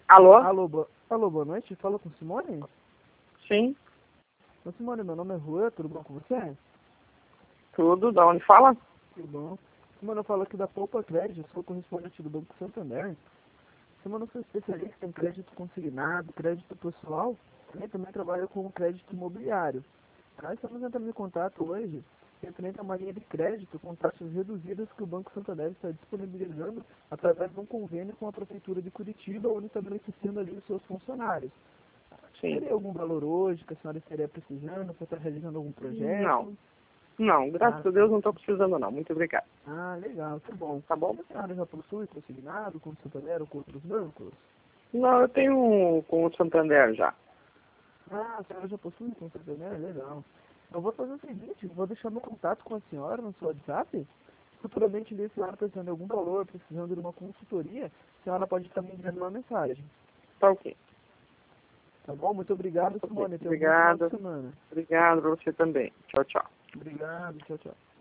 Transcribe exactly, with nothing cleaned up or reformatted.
Alô? Alô, bo... Alô, boa noite. Fala com Simone? Sim, Ô, Simone, meu nome é Rua, tudo bom com você? tudo. Da onde fala? Tudo bom. Simone, eu falo aqui da Poupa Crédito, sou correspondente do Banco Santander. Simone, eu sou especialista em crédito consignado, crédito pessoal, e também trabalho com crédito imobiliário. Nós estamos entrando em contato hoje, referente a uma linha de crédito com taxas reduzidas que o Banco Santander está disponibilizando através de um convênio com a Prefeitura de Curitiba, onde está beneficiando ali os seus funcionários. Sim. Teria algum valor hoje que a senhora estaria precisando para estar realizando algum Não, projeto? não, Ah, graças a Deus não estou precisando não. Muito obrigado. ah, legal, que bom. Tá bom? E a senhora já possui consignado com o Santander ou com outros bancos? Não, eu tenho um com o Santander já. Ah, a senhora já possui com o Santander? Legal. Eu vou fazer o seguinte, eu vou deixar meu contato com a senhora no seu WhatsApp. Futuramente, se a senhora precisando de algum valor, precisando de uma consultoria, a senhora pode estar me enviando uma mensagem. Tá ok. Tá bom? Muito obrigado, Ok. Simone. Tenha um bom final de Obrigado. semana. Obrigado pra você também. Tchau, tchau. Obrigado, tchau, tchau.